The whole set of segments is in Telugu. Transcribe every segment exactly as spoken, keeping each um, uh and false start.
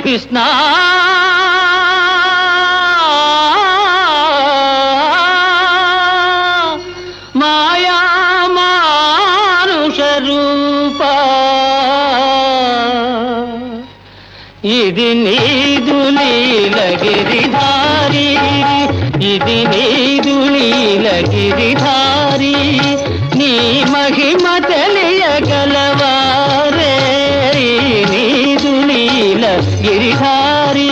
కృష్ణ మాయా మానుష రూప ఇది నీదు నీలగిరిధారి ఇది నీదు నీలగిరిధారి నీ మహిమ తెలియగలవారే నీదు నీలగిరిధారి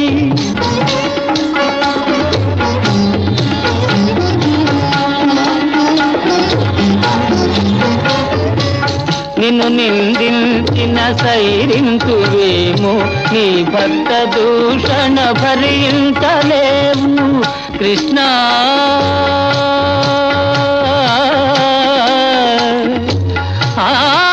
నిన్ను నిందించిన సైరింతువేమో నీ భక్త దూషణ భరించలేవు కృష్ణ ఆ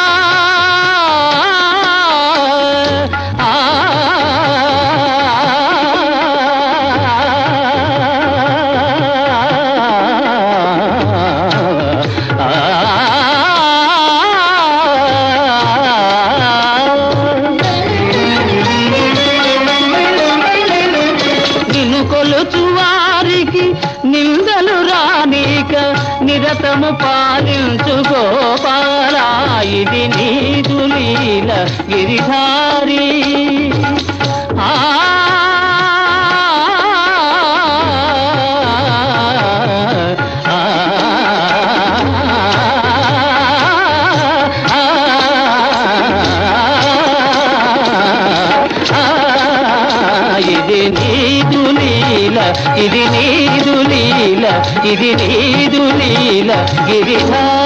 కొలుచువారికి నిందలు రానీక నిరతము పాలించు గోపాల ఇది నీదు లీల గిరిధారి ఆ ఇది నీదు లీల ఇది నీదు లీల ఇది నీదు లీల గిరిధా